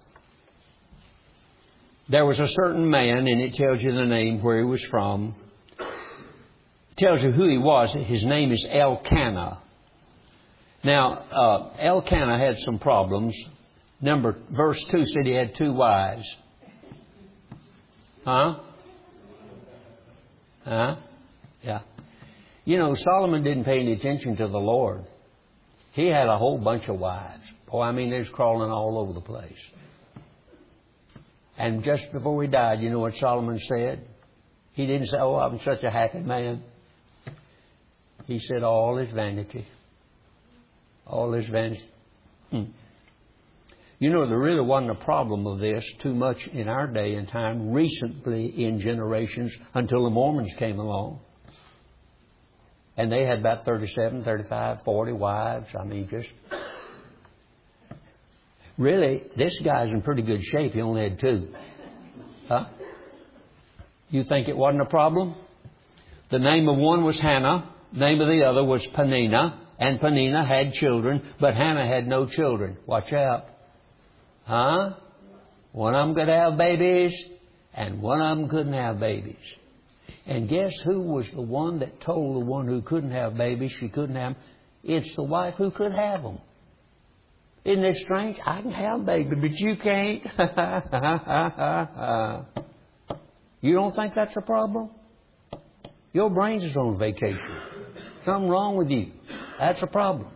There was a certain man, and it tells you the name, where he was from. It tells you who he was. His name is Elkanah. Now, uh, Elkanah had some problems. Number, verse two said he had two wives. Huh? Huh? Yeah. You know, Solomon didn't pay any attention to the Lord. He had a whole bunch of wives. Boy, I mean, they was crawling all over the place. And just before he died, you know what Solomon said? He didn't say, oh, I'm such a happy man. He said, all is vanity. All is vanity. Hmm. You know, there really wasn't a problem of this too much in our day and time, recently in generations, until the Mormons came along. And they had about thirty-seven, thirty-five, forty wives. I mean, just... Really, this guy's in pretty good shape. He only had two. Huh? You think it wasn't a problem? The name of one was Hannah. The name of the other was Peninnah. And Peninnah had children, but Hannah had no children. Watch out. Huh? One of them could have babies, and one of them couldn't have babies. And guess who was the one that told the one who couldn't have babies she couldn't have them? It's the wife who could have them. Isn't it strange? I can have baby, but you can't. You don't think that's a problem? Your brains is on vacation. Something wrong with you. That's a problem.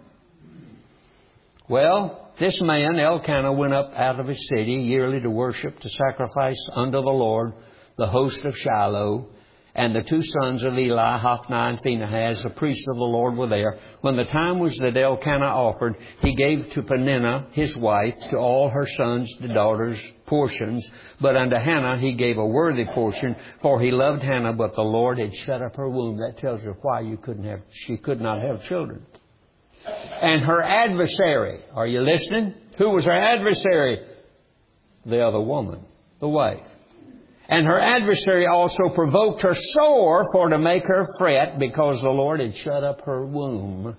Well, this man, Elkanah, went up out of his city yearly to worship, to sacrifice unto the Lord the host of Shiloh. And the two sons of Eli, Hophni and Phinehas, the priests of the Lord, were there. When the time was that Elkanah offered, he gave to Peninnah, his wife, to all her sons, the daughters, portions. But unto Hannah he gave a worthy portion, for he loved Hannah, but the Lord had shut up her womb. That tells her why you couldn't have, she could not have children. And her adversary, are you listening? Who was her adversary? The other woman, the wife. And her adversary also provoked her sore for to make her fret, because the Lord had shut up her womb.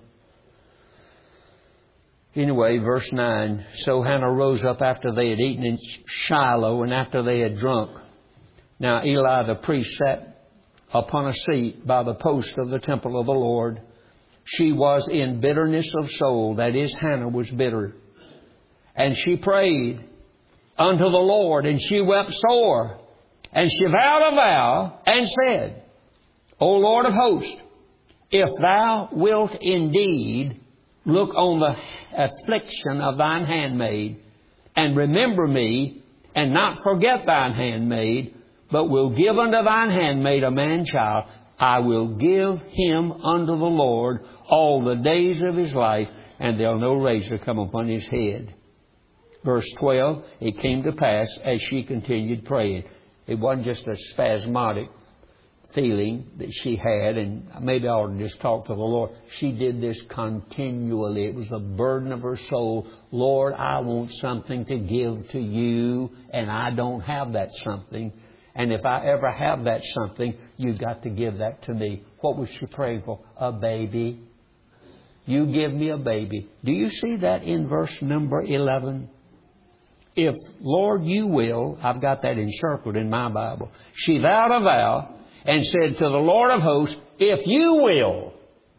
Anyway, verse nine. So Hannah rose up after they had eaten in Shiloh, and after they had drunk. Now Eli the priest sat upon a seat by the post of the temple of the Lord. She was in bitterness of soul. That is, Hannah was bitter. And she prayed unto the Lord, and she wept sore. And she vowed a vow and said, O Lord of hosts, if thou wilt indeed look on the affliction of thine handmaid, and remember me, and not forget thine handmaid, but will give unto thine handmaid a man child, I will give him unto the Lord all the days of his life, and there'll no razor come upon his head. Verse twelve, it came to pass as she continued praying. It wasn't just a spasmodic feeling that she had, and maybe I ought to just talk to the Lord. She did this continually. It was the burden of her soul. Lord, I want something to give to you, and I don't have that something. And if I ever have that something, you've got to give that to me. What was she praying for? A baby. You give me a baby. Do you see that in verse number eleven? If, Lord, you will, I've got that encircled in my Bible. She vowed a vow and said to the Lord of hosts, if you will,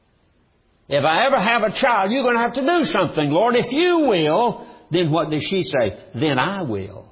if I ever have a child, you're going to have to do something, Lord. If you will, then what did she say? Then I will.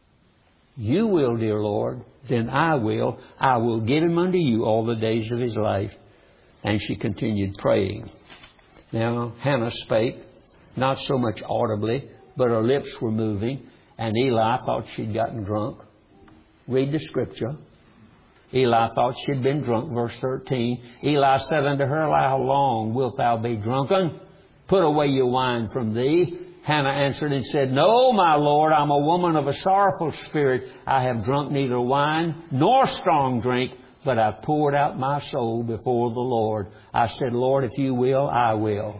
You will, dear Lord, then I will. I will give him unto you all the days of his life. And she continued praying. Now, Hannah spake, not so much audibly, but her lips were moving. And Eli thought she'd gotten drunk. Read the scripture. Eli thought she'd been drunk. Verse thirteen. Eli said unto her, how long wilt thou be drunken? Put away your wine from thee. Hannah answered and said, no, my Lord, I'm a woman of a sorrowful spirit. I have drunk neither wine nor strong drink, but I've poured out my soul before the Lord. I said, Lord, if you will, I will.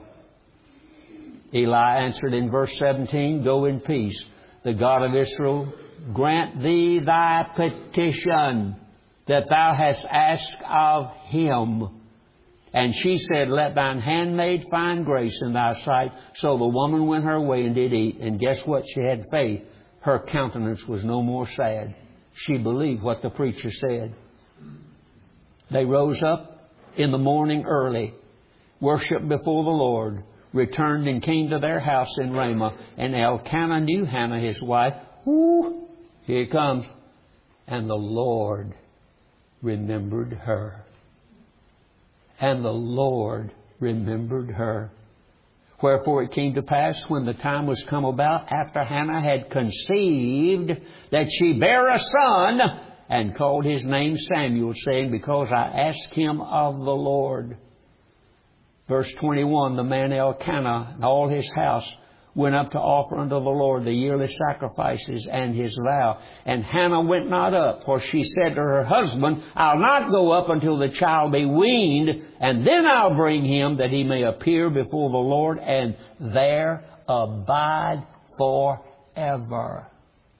Eli answered in verse seventeen, go in peace. The God of Israel grant thee thy petition that thou hast asked of him. And she said, let thine handmaid find grace in thy sight. So the woman went her way and did eat. And guess what? She had faith. Her countenance was no more sad. She believed what the preacher said. They rose up in the morning early, worshiped before the Lord, returned and came to their house in Ramah. And Elkanah knew Hannah, his wife. Whoo, here it comes. And the Lord remembered her. And the Lord remembered her. Wherefore it came to pass, when the time was come about, after Hannah had conceived, that she bare a son, and called his name Samuel, saying, because I asked him of the Lord. Verse twenty-one, the man Elkanah and all his house went up to offer unto the Lord the yearly sacrifices and his vow. And Hannah went not up, for she said to her husband, I'll not go up until the child be weaned, and then I'll bring him, that he may appear before the Lord and there abide forever.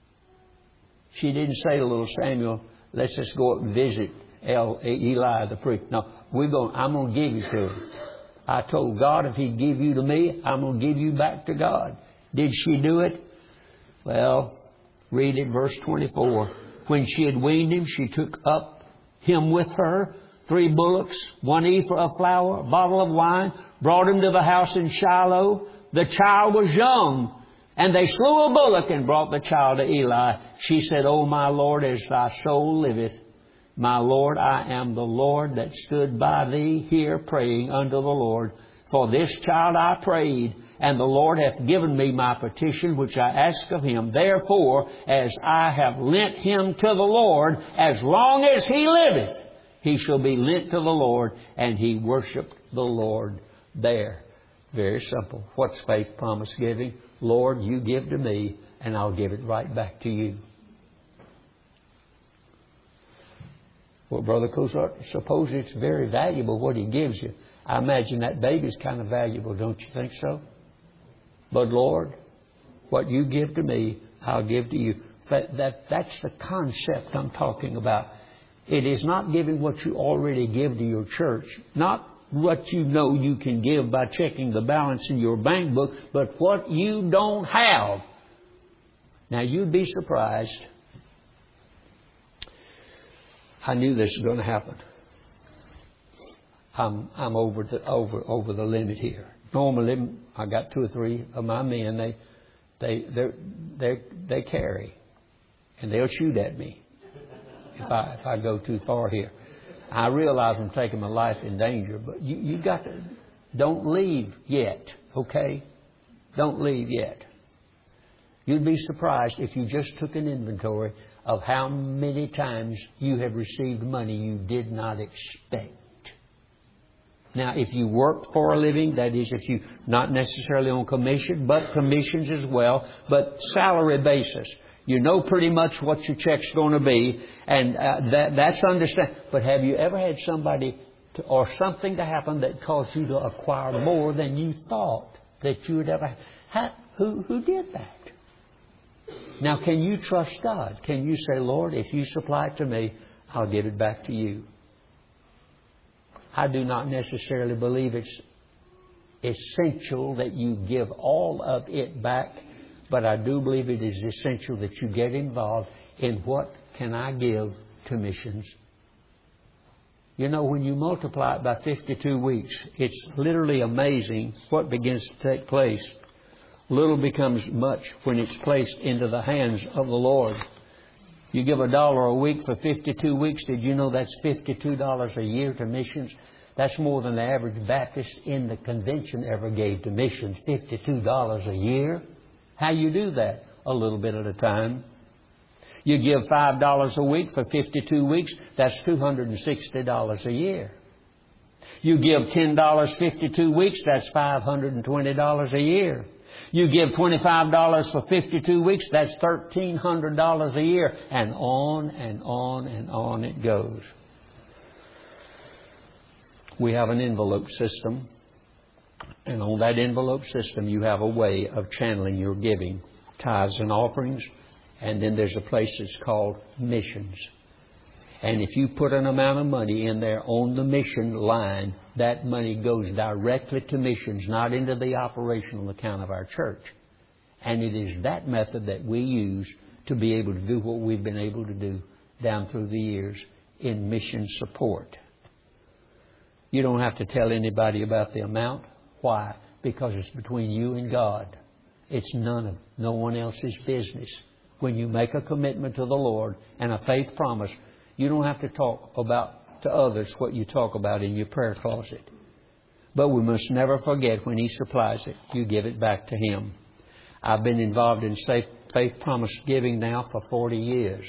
She didn't say to little Samuel, let's just go up and visit El, Eli the priest. No, we're going, I'm going to give you to him. I told God, if He'd give you to me, I'm going to give you back to God. Did she do it? Well, read it, verse twenty-four. When she had weaned him, she took up him with her, three bullocks, one ephah of flour, a bottle of wine, brought him to the house in Shiloh. The child was young, and they slew a bullock and brought the child to Eli. She said, O my Lord, as thy soul liveth, my Lord, I am the Lord that stood by thee here praying unto the Lord. For this child I prayed, and the Lord hath given me my petition which I asked of him. Therefore, as I have lent him to the Lord, as long as he liveth, he shall be lent to the Lord. And he worshipped the Lord there. Very simple. What's faith promise giving? Lord, you give to me, and I'll give it right back to you. Well, Brother Cozart, suppose it's very valuable what He gives you. I imagine that baby's kind of valuable, don't you think so? But Lord, what you give to me, I'll give to you. That, that, that's the concept I'm talking about. It is not giving what you already give to your church. Not what you know you can give by checking the balance in your bank book, but what you don't have. Now, you'd be surprised. I knew this was going to happen. I'm I'm over the over over the limit here. Normally, I got two or three of my men. They they they they they carry, and they'll shoot at me if I if I go too far here. I realize I'm taking my life in danger, but you you got to don't leave yet, okay? Don't leave yet. You'd be surprised if you just took an inventory of how many times you have received money you did not expect. Now, if you work for a living, that is, if you not necessarily on commission, but commissions as well, but salary basis, You know pretty much what your check's going to be, and uh, that, that's understand. But have you ever had somebody to, or something to happen that caused you to acquire more than you thought that you would ever have? Who, who did that? Now, can you trust God? Can you say, Lord, if you supply it to me, I'll give it back to you? I do not necessarily believe it's essential that you give all of it back, but I do believe it is essential that you get involved in what can I give to missions. You know, when you multiply it by fifty-two weeks, it's literally amazing what begins to take place. Little becomes much when it's placed into the hands of the Lord. You give a dollar a week for fifty-two weeks. Did you know that's fifty-two dollars a year to missions? That's more than the average Baptist in the convention ever gave to missions, fifty-two dollars a year. How you do that? A little bit at a time. You give five dollars a week for fifty-two weeks, that's two hundred sixty dollars a year. You give ten dollars fifty-two weeks, that's five hundred twenty dollars a year. You give twenty-five dollars for fifty-two weeks, that's thirteen hundred dollars a year. And on and on and on it goes. We have an envelope system. And on that envelope system, you have a way of channeling your giving, tithes and offerings. And then there's a place that's called missions. And if you put an amount of money in there on the mission line, that money goes directly to missions, not into the operational account of our church. And it is that method that we use to be able to do what we've been able to do down through the years in mission support. You don't have to tell anybody about the amount. Why? Because it's between you and God. It's none of no one else's business. When you make a commitment to the Lord and a faith promise, you don't have to talk about to others what you talk about in your prayer closet. But we must never forget when He supplies it, you give it back to Him. I've been involved in faith promise giving now for forty years.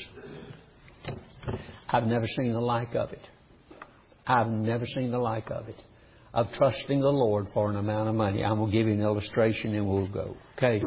I've never seen the like of it. I've never seen the like of it. Of trusting the Lord for an amount of money. I'm going to give you an illustration and we'll go. Okay.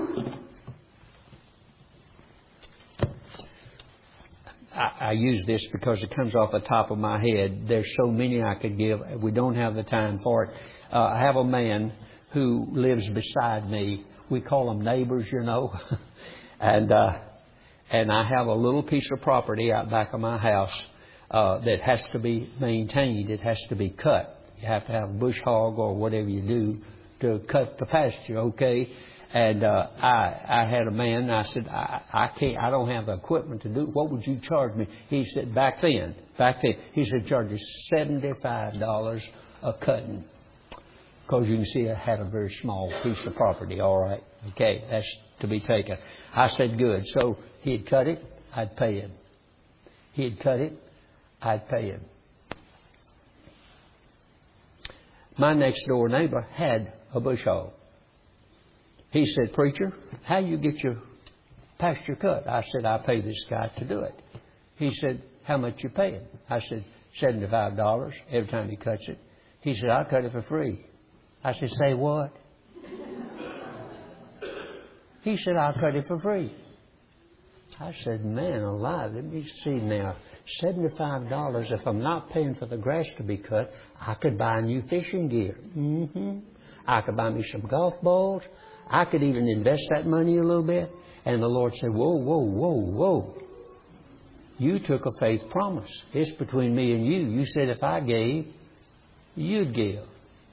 I, I use this because it comes off the top of my head. There's so many I could give. We don't have the time for it. Uh, I have a man who lives beside me. We call them neighbors, you know. and uh, and I have a little piece of property out back of my house uh, that has to be maintained. It has to be cut. You have to have a bush hog or whatever you do to cut the pasture, okay? And uh, I I had a man, and I said, I, I can't, I don't have the equipment to do it. What would you charge me? He said, back then, back then, he said, charges seventy-five dollars a cutting. Because you can see I had a very small piece of property, all right? Okay, that's to be taken. I said, good. So he'd cut it, I'd pay him. He'd cut it, I'd pay him. My next door neighbor had a bush hog. He said, preacher, how you get your pasture cut? I said, I pay this guy to do it. He said, how much you pay him? I said, seventy-five dollars every time he cuts it. He said, I'll cut it for free. I said, say what? He said, I'll cut it for free. I said, man alive, let me see now. seventy-five dollars, if I'm not paying for the grass to be cut, I could buy new fishing gear. Mm-hmm. I could buy me some golf balls. I could even invest that money a little bit. And the Lord said, whoa, whoa, whoa, whoa. You took a faith promise. It's between me and you. You said if I gave, you'd give.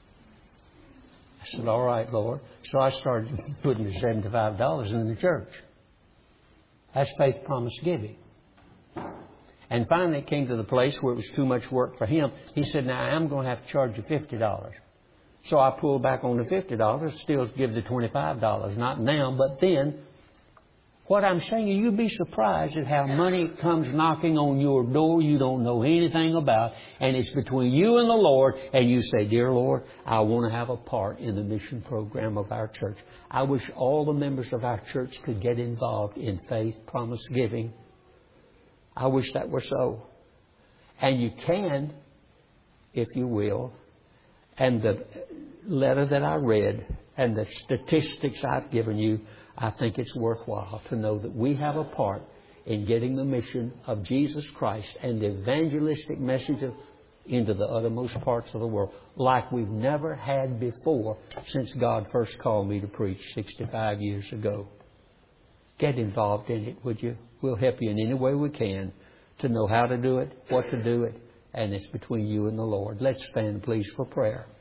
I said, all right, Lord. So I started putting the seventy-five dollars in the church. That's faith promise giving. And finally it came to the place where it was too much work for him. He said, now I'm going to have to charge you fifty dollars. So I pulled back on the fifty dollars, still give the twenty-five dollars. Not now, but then. What I'm saying, you'd be surprised at how money comes knocking on your door you don't know anything about. And it's between you and the Lord. And you say, dear Lord, I want to have a part in the mission program of our church. I wish all the members of our church could get involved in faith promise giving. I wish that were so. And you can, if you will. And the letter that I read and the statistics I've given you, I think it's worthwhile to know that we have a part in getting the mission of Jesus Christ and the evangelistic message of, into the uttermost parts of the world like we've never had before since God first called me to preach sixty-five years ago. Get involved in it, would you? We'll help you in any way we can to know how to do it, what to do it, and it's between you and the Lord. Let's stand, please, for prayer.